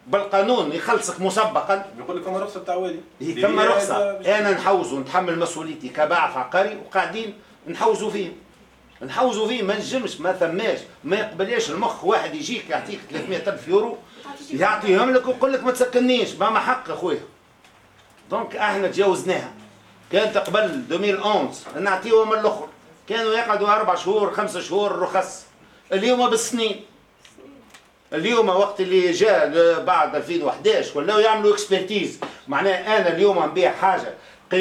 بالقانون يخلصك مسبقا. يقول لك ثم رخصه تعويلي. ثم رخصه، انا نحوز ونتحمل مسؤوليتي كباعث عقاري وقاعدين نحوزوا فيه. ما نجمش، ما ثماش، ما يقبليش المخ واحد يجيك يعطيك 300,000 يورو يعطيهم لك ويقول لك ما تسكنيش، ما حق اخويا. دونك احنا تجاوزناها. كانت قبل 2011 نعطيهم من الاخر، كانوا يقعدوا 4 شهور 5 شهور رخص. اليوم بالسنين. اليوم وقت اللي جاء بعد 2011 ولاو يعملوا اكسبرتيز، معناه انا اليوم نبيع حاجه